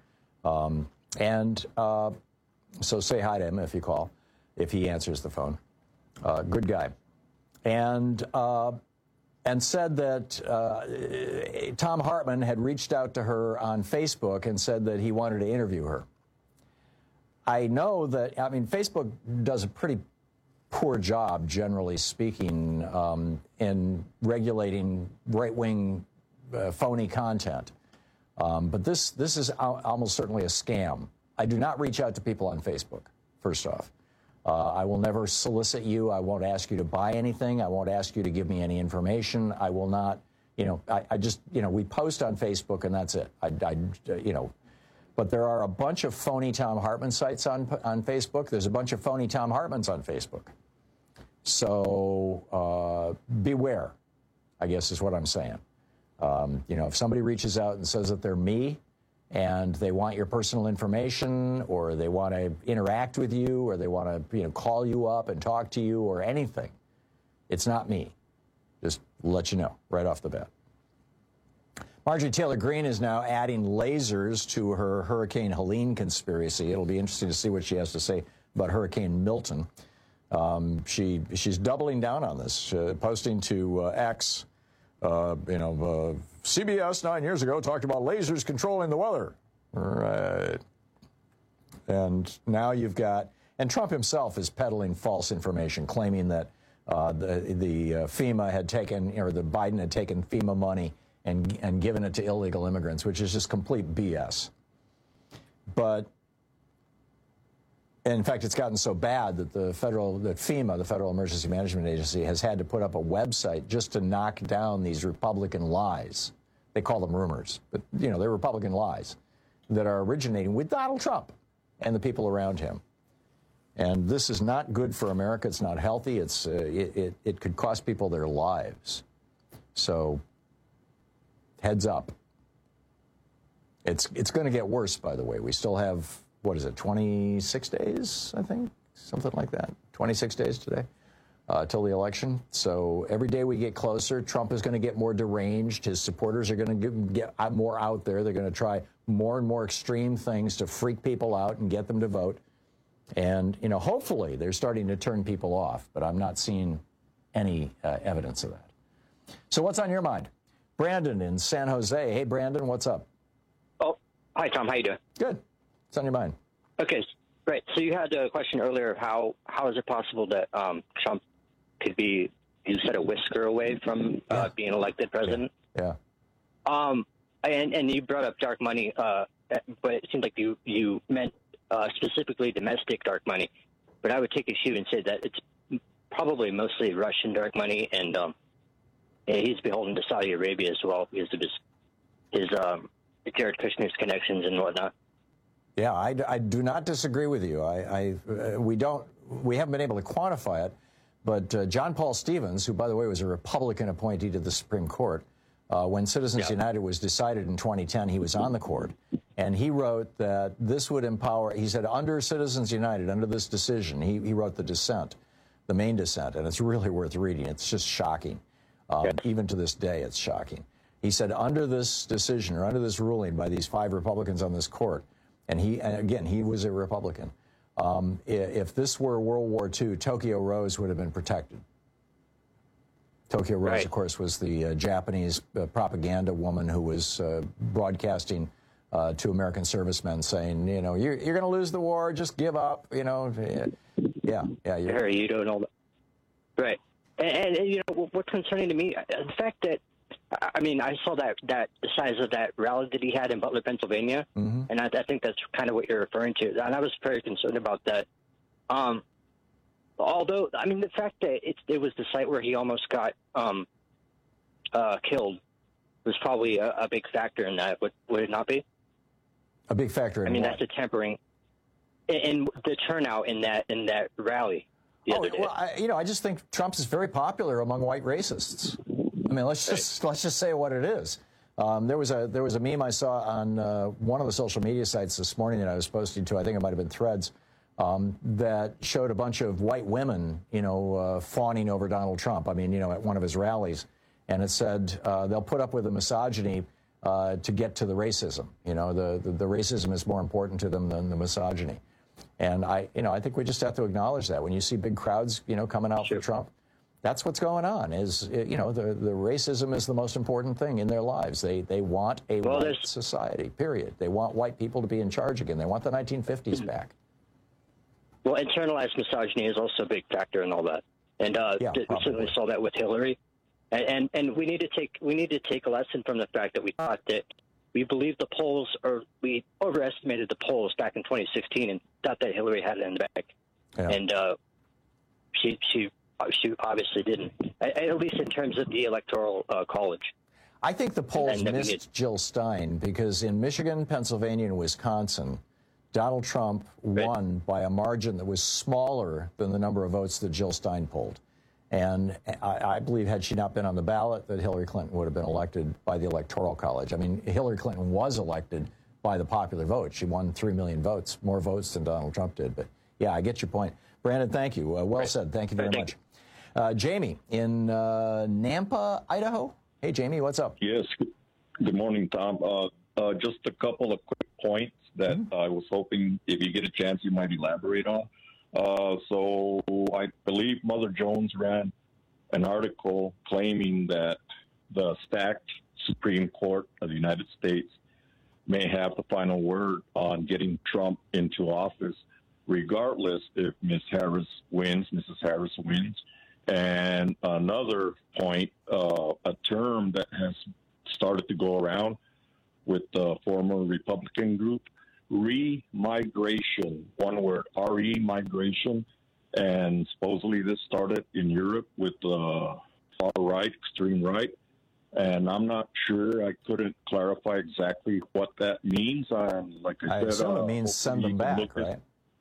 So say hi to him if you call, if he answers the phone. Good guy. And said that Thom Hartmann had reached out to her on Facebook and said that he wanted to interview her. I know that, Facebook does a pretty poor job, generally speaking, in regulating right-wing phony content. But this is almost certainly a scam. I do not reach out to people on Facebook, first off. I will never solicit you. I won't ask you to buy anything. I won't ask you to give me any information. I will not, I just, we post on Facebook and that's it. But there are a bunch of phony Thom Hartmann sites on Facebook. There's a bunch of phony Thom Hartmanns on Facebook. So beware, I guess is what I'm saying. If somebody reaches out and says that they're me and they want your personal information or they want to interact with you or they want to call you up and talk to you or anything, it's not me. Just let you know right off the bat. Marjorie Taylor Greene is now adding lasers to her Hurricane Helene conspiracy. It'll be interesting to see what she has to say about Hurricane Milton. She's doubling down on this, posting to X, CBS 9 years ago talked about lasers controlling the weather. Right. And now you've got, and Trump himself is peddling false information, claiming that the FEMA had taken, or the Biden had taken FEMA money and given it to illegal immigrants, which is just complete BS. But in fact, it's gotten so bad that FEMA, the Federal Emergency Management Agency, has had to put up a website just to knock down these Republican lies. They call them rumors, but they're Republican lies that are originating with Donald Trump and the people around him. And this is not good for America. It's not healthy. It could cost people their lives. So heads up. It's going to get worse, by the way. We still have, 26 days, I think? Something like that. 26 days today till the election. So every day we get closer, Trump is going to get more deranged. His supporters are going to get more out there. They're going to try more and more extreme things to freak people out and get them to vote. And, hopefully they're starting to turn people off, but I'm not seeing any evidence of that. So what's on your mind? Brandon in San Jose. Hey, Brandon, what's up? Oh, hi, Tom. How you doing? Good. What's on your mind? Okay, great. So you had a question earlier of how is it possible that Trump could be, you said, a whisker away from being elected president? Yeah. And you brought up dark money, but it seems like you meant specifically domestic dark money. But I would take issue and say that it's probably mostly Russian dark money, and he's beholden to Saudi Arabia as well because of his Jared Kushner's connections and whatnot. Yeah, I do not disagree with you. We haven't been able to quantify it, but John Paul Stevens, who, by the way, was a Republican appointee to the Supreme Court, when Citizens United was decided in 2010, he was on the court, and he wrote that this would empower, he said, under Citizens United, under this decision, he wrote the dissent, the main dissent, and it's really worth reading. It's just shocking. Even to this day, it's shocking. He said, under this decision, or under this ruling by these 5 Republicans on this court, and again, he was a Republican, if this were World War II, Tokyo Rose would have been protected. Tokyo Rose, of course, was the Japanese propaganda woman who was broadcasting to American servicemen saying, you know, you're going to lose the war, just give up, you know. Yeah. Harry, you don't know that. Right. And you know, what's concerning to me, the fact that, I mean, I saw that the size of that rally that he had in Butler, Pennsylvania, and I think that's kind of what you're referring to. And I was very concerned about that. Although, I mean, the fact that it was the site where he almost got killed was probably a big factor in that. Would it not be? A big factor in what? That's a tempering in the turnout in that rally. Well, I just think Trump is very popular among white racists. I mean, let's just say what it is. There was a meme I saw on one of the social media sites this morning that I was posting to. I think it might have been Threads. That showed a bunch of white women, fawning over Donald Trump. I mean, at one of his rallies, and it said they'll put up with the misogyny to get to the racism. The racism is more important to them than the misogyny. And I think we just have to acknowledge that when you see big crowds, coming out for Trump, that's what's going on. Is the racism is the most important thing in their lives. They want a white society. Period. They want white people to be in charge again. They want the 1950s back. Well, internalized misogyny is also a big factor in all that, and we certainly saw that with Hillary. And we need to take a lesson from the fact that we thought that we believed the polls, or we overestimated the polls back in 2016, and thought that Hillary had it in the bag, and she obviously didn't, at least in terms of the electoral college. I think the polls missed Jill Stein because in Michigan, Pennsylvania, and Wisconsin, Donald Trump won by a margin that was smaller than the number of votes that Jill Stein polled. And I believe had she not been on the ballot, that Hillary Clinton would have been elected by the Electoral College. I mean, Hillary Clinton was elected by the popular vote. She won 3 million votes, more votes than Donald Trump did. But, yeah, I get your point. Brandon, thank you. Well said. Thank you very much. Jamie in Nampa, Idaho. Hey, Jamie, what's up? Yes. Good morning, Tom. Just a couple of quick points that I was hoping, if you get a chance, you might elaborate on. So I believe Mother Jones ran an article claiming that the stacked Supreme Court of the United States may have the final word on getting Trump into office, regardless if Mrs. Harris wins. And another point, a term that has started to go around with the former Republican group, remigration, one word, re-migration, and supposedly this started in Europe with the far right, extreme right, and I'm not sure, I couldn't clarify exactly what that means. Like I said, assume it means send them back, right?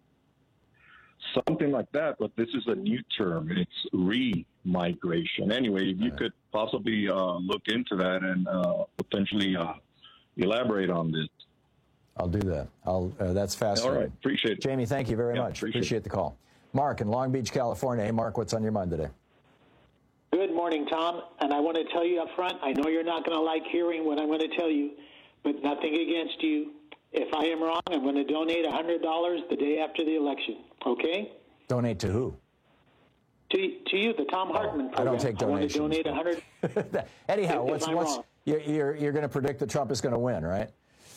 Something like that, but this is a new term. It's re-migration. Anyway, if you could possibly look into that and potentially elaborate on this. I'll do that. That's fascinating. All right. Appreciate it. Jamie, thank you very much. Appreciate the call. Mark in Long Beach, California. Hey, Mark, what's on your mind today? Good morning, Tom. And I want to tell you up front, I know you're not going to like hearing what I'm going to tell you, but nothing against you. If I am wrong, I'm going to donate $100 the day after the election. Okay? Donate to who? To you, the Tom Hartman program. I don't take donations. I want to donate $100. Anyhow, what's you're going to predict that Trump is going to win, right?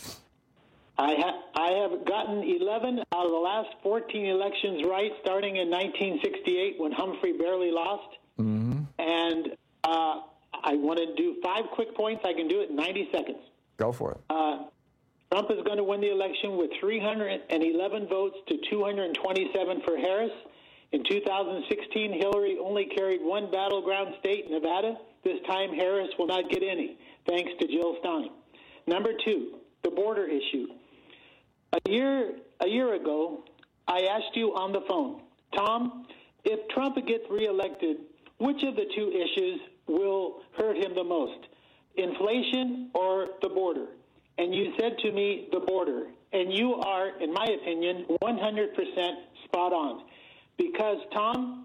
I have gotten 11 out of the last 14 elections right, starting in 1968 when Humphrey barely lost. Mm-hmm. And I want to do 5 quick points. I can do it in 90 seconds. Go for it. Trump is going to win the election with 311 votes to 227 for Harris. In 2016, Hillary only carried one battleground state, Nevada. This time, Harris will not get any, thanks to Jill Stein. Number 2, the border issue. A year ago, I asked you on the phone, Tom, if Trump gets reelected, which of the 2 issues will hurt him the most, inflation or the border? And you said to me, the border. And you are, in my opinion, 100% spot on. Because, Tom,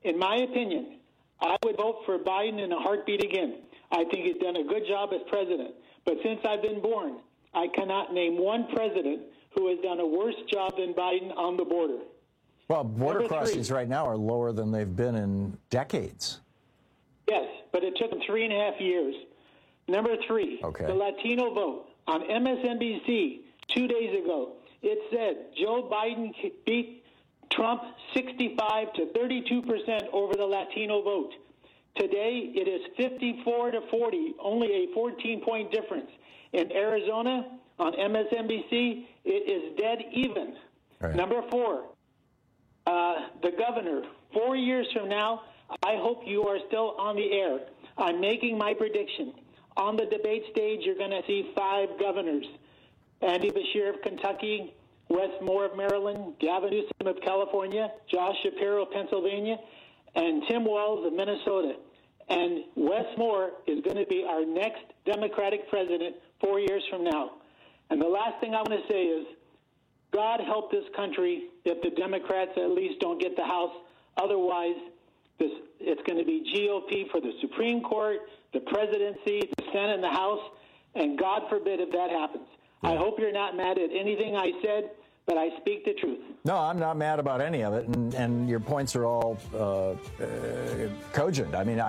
In my opinion, I would vote for Biden in a heartbeat again. I think he's done a good job as president. But since I've been born, I cannot name one president who has done a worse job than Biden on the border. Well, border Number crossings 3. right now are lower than they've been in decades. Yes, but it took them 3.5 years. Number 3, the Latino vote. On MSNBC 2 days ago, it said Joe Biden beat Trump 65 to 32% over the Latino vote. Today, it is 54 to 40, only a 14-point difference. In Arizona, on MSNBC, it is dead even. Right. Number 4, the governor. 4 years from now, I hope you are still on the air. I'm making my prediction. On the debate stage, you're going to see 5 governors. Andy Beshear of Kentucky, Wes Moore of Maryland, Gavin Newsom of California, Josh Shapiro of Pennsylvania, and Tim Walz of Minnesota. And Wes Moore is going to be our next Democratic president 4 years from now. And the last thing I want to say is, God help this country if the Democrats at least don't get the House. Otherwise, it's going to be GOP for the Supreme Court, the presidency, the Senate, and the House, and God forbid if that happens. I hope you're not mad at anything I said, but I speak the truth. No, I'm not mad about any of it, and your points are all cogent. I mean,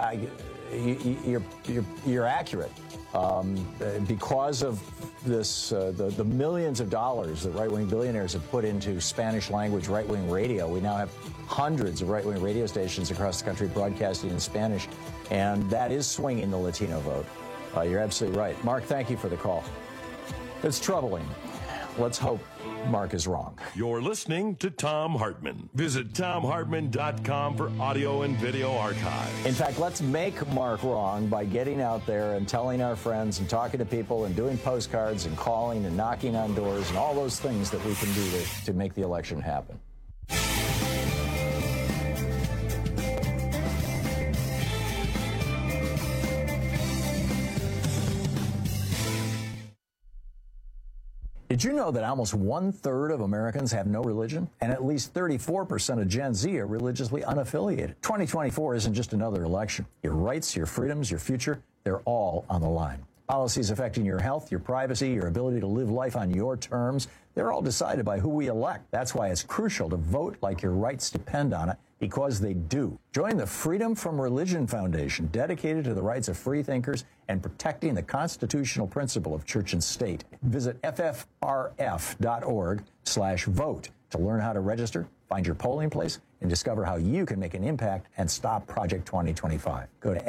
you're accurate. Because of this, the millions of dollars that right-wing billionaires have put into Spanish-language right-wing radio, we now have hundreds of right-wing radio stations across the country broadcasting in Spanish, and that is swinging the Latino vote. You're absolutely right. Mark, thank you for the call. It's troubling. Let's hope Mark is wrong. You're listening to Thom Hartmann. Visit ThomHartmann.com for audio and video archives. In fact, let's make Mark wrong by getting out there and telling our friends and talking to people and doing postcards and calling and knocking on doors and all those things that we can do to make the election happen. Did you know that almost 1/3 of Americans have no religion? And at least 34% of Gen Z are religiously unaffiliated. 2024 isn't just another election. Your rights, your freedoms, your future, they're all on the line. Policies affecting your health, your privacy, your ability to live life on your terms, they're all decided by who we elect. That's why it's crucial to vote like your rights depend on it, because they do. Join the Freedom from Religion Foundation, dedicated to the rights of free thinkers and protecting the constitutional principle of church and state. Visit ffrf.org/vote to learn how to register, find your polling place, and discover how you can make an impact and stop Project 2025. Go to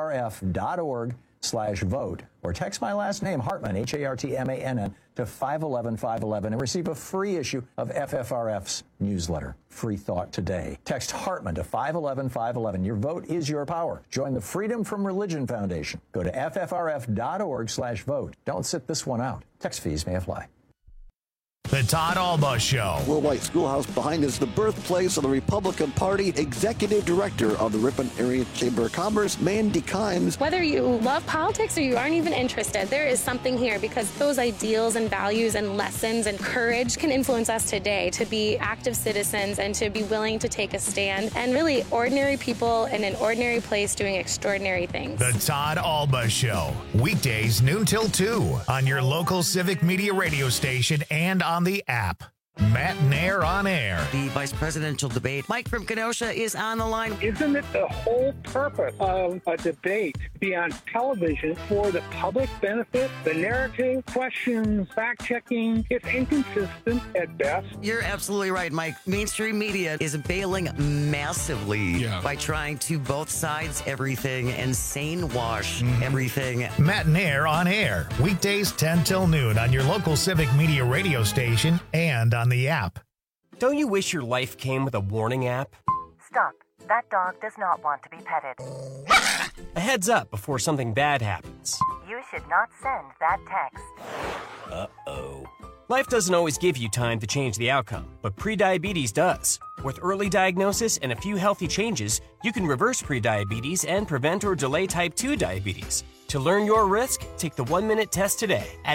ffrf.org/vote or text my last name, Hartmann, Hartmann, to 511-511 and receive a free issue of FFRF's newsletter, Free Thought Today. Text Hartmann to 511-511. Your vote is your power. Join the Freedom from Religion Foundation. Go to ffrf.org/vote. Don't sit this one out. Text fees may apply. The Todd Alba Show. Will White Schoolhouse behind is the birthplace of the Republican Party. Executive Director of the Ripon Area Chamber of Commerce, Mandy Kimes. Whether you love politics or you aren't even interested, there is something here because those ideals and values and lessons and courage can influence us today to be active citizens and to be willing to take a stand and really ordinary people in an ordinary place doing extraordinary things. The Todd Alba Show. Weekdays noon till 2 on your local Civic Media radio station and on the app. Matt Nair on air. The vice presidential debate. Mike from Kenosha is on the line. Isn't it the whole purpose of a debate to be on television for the public benefit? The narrative, questions, fact-checking, it's inconsistent at best. You're absolutely right, Mike. Mainstream media is bailing massively by trying to both sides everything and sane wash everything. Matt Nair on air. Weekdays 10 till noon on your local Civic Media radio station and on the app. Don't you wish your life came with a warning app? Stop. That dog does not want to be petted. A heads up before something bad happens. You should not send that text. Uh-oh. Life doesn't always give you time to change the outcome, but prediabetes does. With early diagnosis and a few healthy changes, you can reverse prediabetes and prevent or delay type 2 diabetes. To learn your risk, take the 1-minute test today at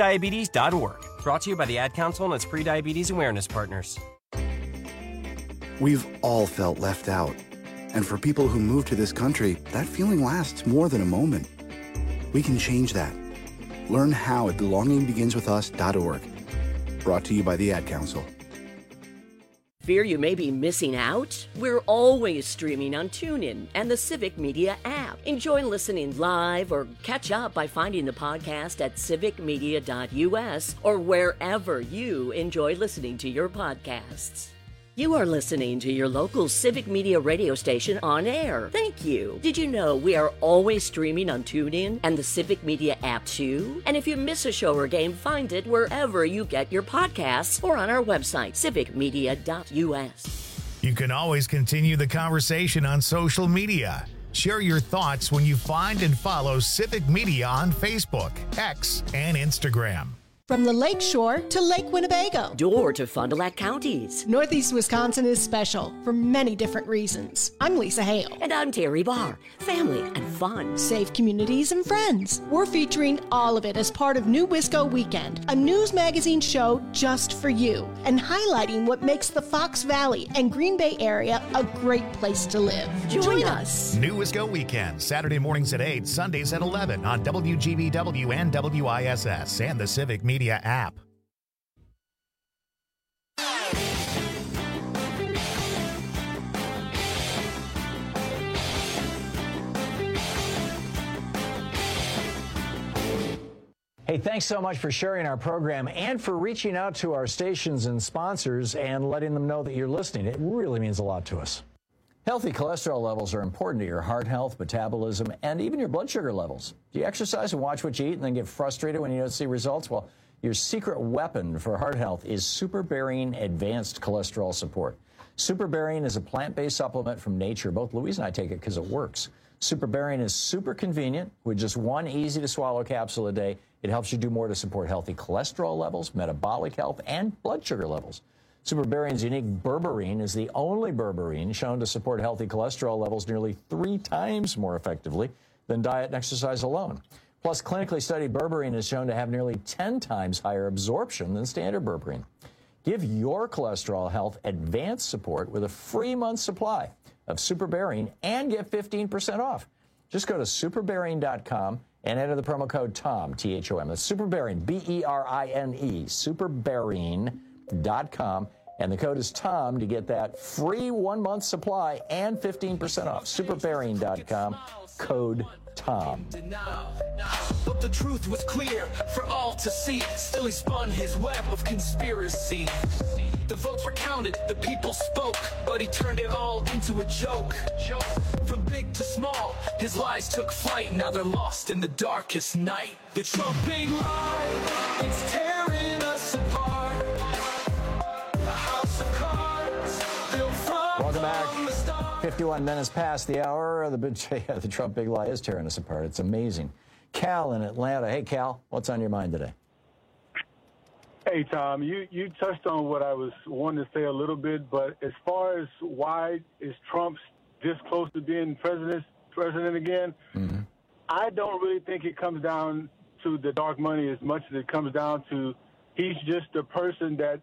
doihaveprediabetes.org. Brought to you by the Ad Council and its prediabetes awareness partners. We've all felt left out. And for people who move to this country, that feeling lasts more than a moment. We can change that. Learn how at belongingbeginswithus.org. Brought to you by the Ad Council. Fear you may be missing out? We're always streaming on TuneIn and the Civic Media app. Enjoy listening live or catch up by finding the podcast at civicmedia.us or wherever you enjoy listening to your podcasts. You are listening to your local Civic Media radio station on air. Thank you. Did you know we are always streaming on TuneIn and the Civic Media app too? And if you miss a show or game, find it wherever you get your podcasts or on our website, civicmedia.us. You can always continue the conversation on social media. Share your thoughts when you find and follow Civic Media on Facebook, X, and Instagram. From the Lake Shore to Lake Winnebago. Door to Fond du Lac counties. Northeast Wisconsin is special for many different reasons. I'm Lisa Hale. And I'm Terry Barr. Family and fun. Safe communities and friends. We're featuring all of it as part of New Wisco Weekend, a news magazine show just for you, and highlighting what makes the Fox Valley and Green Bay area a great place to live. Join us. New Wisco Weekend, Saturday mornings at 8, Sundays at 11 on WGBW and WISS and the Civic Media app. Hey, thanks so much for sharing our program and for reaching out to our stations and sponsors and letting them know that you're listening. It really means a lot to us. Healthy cholesterol levels are important to your heart health, metabolism, and even your blood sugar levels. Do you exercise and watch what you eat and then get frustrated when you don't see results? Well, your secret weapon for heart health is SuperBarian Advanced Cholesterol Support. SuperBarian is a plant-based supplement from nature. Both Louise and I take it because it works. SuperBarian is super convenient with just one easy-to-swallow capsule a day. It helps you do more to support healthy cholesterol levels, metabolic health, and blood sugar levels. SuperBarian's unique berberine is the only berberine shown to support healthy cholesterol levels nearly 3 times more effectively than diet and exercise alone. Plus, clinically studied berberine is shown to have nearly 10 times higher absorption than standard berberine. Give your cholesterol health advanced support with a free month supply of SuperBarian and get 15% off. Just go to superbarian.com and enter the promo code TOM, T-H-O-M. That's SuperBarian, B-E-R-I-N-E, superbarian.com. And the code is TOM to get that free 1-month supply and 15% off. Superbarian.com, code TOM. But the truth was clear for all to see. Still he spun his web of conspiracy. The votes were counted, the people spoke, but he turned it all into a joke. From big to small, his lies took flight. Now they're lost in the darkest night. The Trump big lie, it's tearing us apart. A house of cards built from. Welcome back. 51 minutes past the hour. The Trump big lie is tearing us apart. It's amazing. Cal in Atlanta. Hey, Cal, what's on your mind today? Hey, Tom, you touched on what I was wanting to say a little bit, but as far as why is Trump this close to being president again, I don't really think it comes down to the dark money as much as it comes down to he's just a person that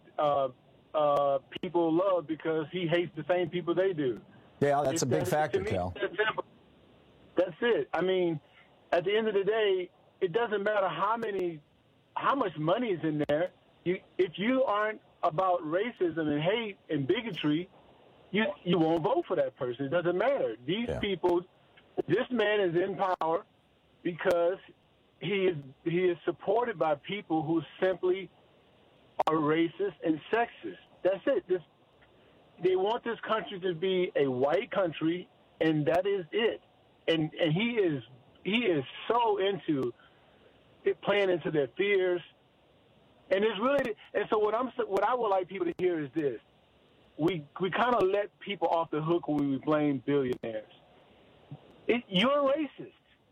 people love because he hates the same people they do. Yeah, that's a big factor, Cal. That's it. I mean, at the end of the day, it doesn't matter how much money is in there. If you aren't about racism and hate and bigotry, you won't vote for that person. It doesn't matter. These people, this man is in power because he is supported by people who simply are racist and sexist. That's it. They want this country to be a white country, and that is it. And he is so into it, playing into their fears. And it's really, and so what I would like people to hear is this: we kind of let people off the hook when we blame billionaires. You're racist.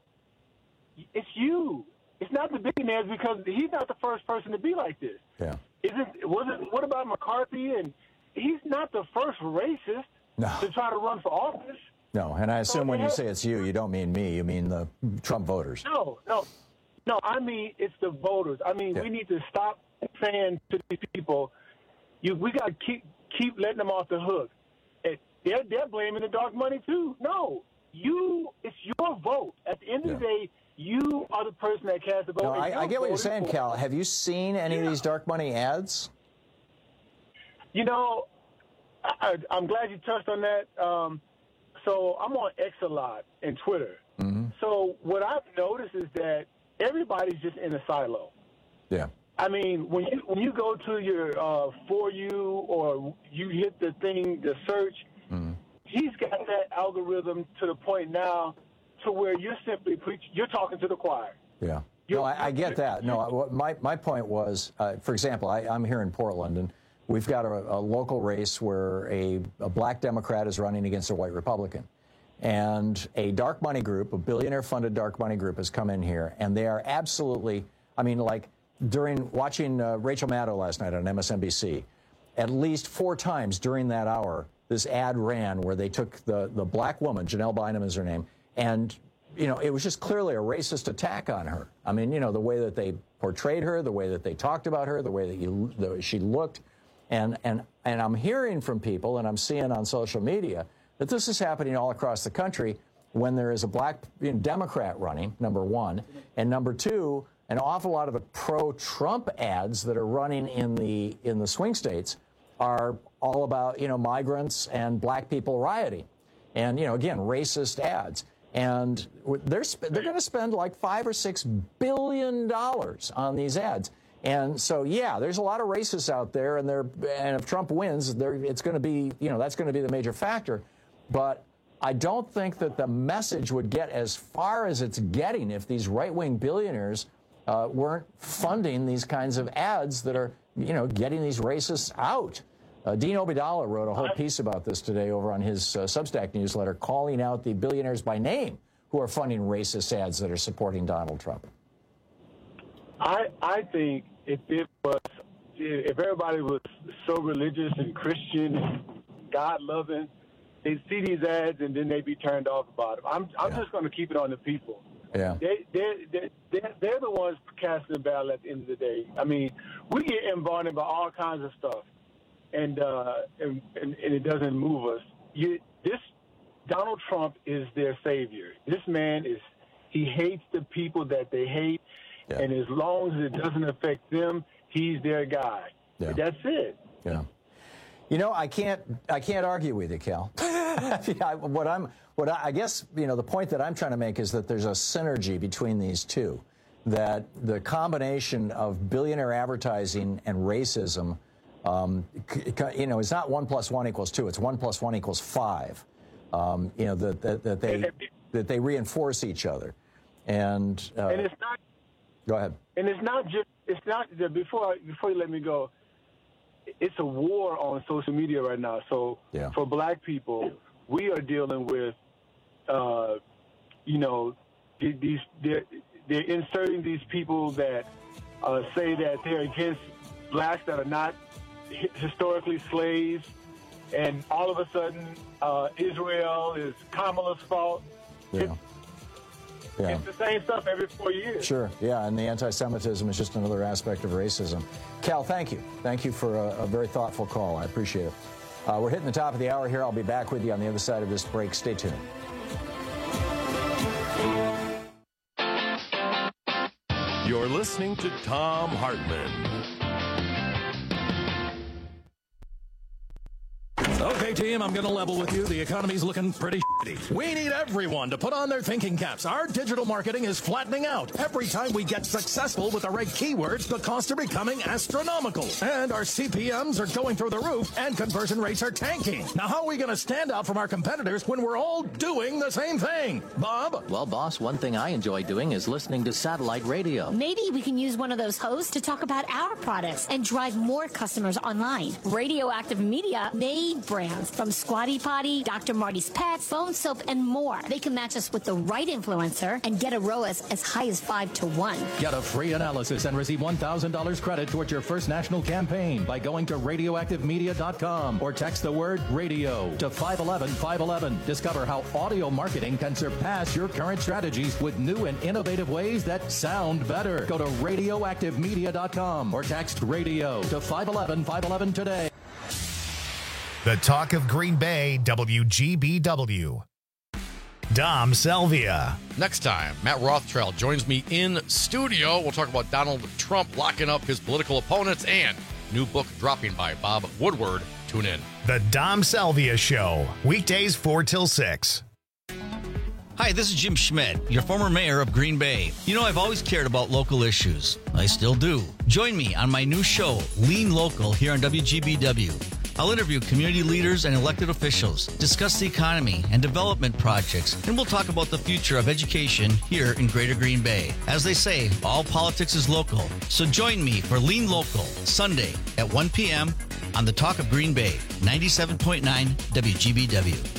It's you. It's not the billionaires because he's not the first person to be like this. Yeah. What about McCarthy? And he's not the first racist to try to run for office. No, and I assume when you say it's you don't mean me. You mean the Trump voters. No. I mean it's the voters. I mean we need to stop saying to these people, we got to keep letting them off the hook. they're blaming the dark money too. No, it's your vote. At the end of the day, you are the person that casts the vote. No, I get what you're saying, Cal. Have you seen any of these dark money ads? You know, I'm glad you touched on that. So I'm on X a lot and Twitter. Mm-hmm. So what I've noticed is that everybody's just in a silo. Yeah. I mean, when you go to your For You or you hit the search, he's got that algorithm to the point now to where you're simply you're talking to the choir. Yeah. No, I get that. No, my point was, for example, I'm here in Portland, and we've got a local race where a black Democrat is running against a white Republican. And a dark money group, a billionaire-funded dark money group, has come in here, and they are absolutely, I mean, like during watching Rachel Maddow last night on MSNBC, at least 4 times during that hour, this ad ran where they took the black woman, Janelle Bynum is her name, and, you know, it was just clearly a racist attack on her. I mean, you know, the way that they portrayed her, the way that they talked about her, the way that she looked. And I'm hearing from people, and I'm seeing on social media, that this is happening all across the country when there is a black Democrat running, number one, and number two, an awful lot of the pro-Trump ads that are running in the swing states are all about, you know, migrants and black people rioting, and, you know, again, racist ads. And they're going to spend like $5 or $6 billion on these ads. And so, yeah, there's a lot of racists out there, and if Trump wins, it's going to be, you know, that's going to be the major factor. But I don't think that the message would get as far as it's getting if these right-wing billionaires weren't funding these kinds of ads that are, you know, getting these racists out. Dean Obeidallah wrote a whole piece about this today over on his Substack newsletter, calling out the billionaires by name who are funding racist ads that are supporting Donald Trump. I think if everybody was so religious and Christian and God-loving, they'd see these ads and then they'd be turned off about it. I'm just going to keep it on the people. Yeah. They're the ones casting the ballot at the end of the day. I mean, we get emboldened by all kinds of stuff, and it doesn't move us. This Donald Trump is their savior. This man he hates the people that they hate, and as long as it doesn't affect them, he's their guy. Yeah. That's it. Yeah. You know, I can't argue with you, Cal. I guess, you know, the point that I'm trying to make is that there's a synergy between these two, that the combination of billionaire advertising and racism, you know, is not 1 + 1 = 2. It's 1 + 1 = 5. You know, that they reinforce each other, and it's not. Go ahead. And it's not before you let me go. It's a war on social media right now. So for black people, we are dealing with, you know, they're inserting these people that say that they're against blacks that are not historically slaves, and all of a sudden Israel is Kamala's fault. Yeah. It's the same stuff every 4 years. Sure, yeah, and the anti-Semitism is just another aspect of racism. Cal, thank you. Thank you for a very thoughtful call. I appreciate it. We're hitting the top of the hour here. I'll be back with you on the other side of this break. Stay tuned. You're listening to Thom Hartmann. Okay, team, I'm going to level with you. The economy's looking pretty shitty. We need everyone to put on their thinking caps. Our digital marketing is flattening out. Every time we get successful with the right keywords, the costs are becoming astronomical. And our CPMs are going through the roof, and conversion rates are tanking. Now, how are we going to stand out from our competitors when we're all doing the same thing? Bob? Well, boss, one thing I enjoy doing is listening to satellite radio. Maybe we can use one of those hosts to talk about our products and drive more customers online. Radioactive Media made brands from Squatty Potty, Dr. Marty's Pets, Phone Soap, and more. They can match us with the right influencer and get a ROAS as high as 5 to 1. Get a free analysis and receive $1,000 credit towards your first national campaign by going to radioactivemedia.com or text the word radio to 511-511. Discover how audio marketing can surpass your current strategies with new and innovative ways that sound better. Go to radioactivemedia.com or text radio to 511-511 today. The Talk of Green Bay, WGBW. Dom Selvia. Next time, Matt Rothschild joins me in studio. We'll talk about Donald Trump locking up his political opponents and new book dropping by Bob Woodward. Tune in. The Dom Selvia Show, weekdays 4 till 6. Hi, this is Jim Schmidt, your former mayor of Green Bay. You know, I've always cared about local issues. I still do. Join me on my new show, Lean Local, here on WGBW. I'll interview community leaders and elected officials, discuss the economy and development projects, and we'll talk about the future of education here in Greater Green Bay. As they say, all politics is local. So join me for Lean Local, Sunday at 1 p.m. on the Talk of Green Bay, 97.9 WGBW.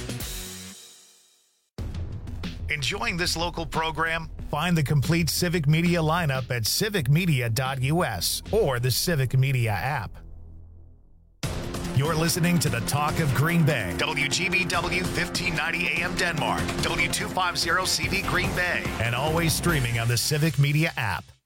Enjoying this local program? Find the complete Civic Media lineup at civicmedia.us or the Civic Media app. You're listening to the Talk of Green Bay, WGBW 1590 AM Denmark, W250 CV Green Bay, and always streaming on the Civic Media app.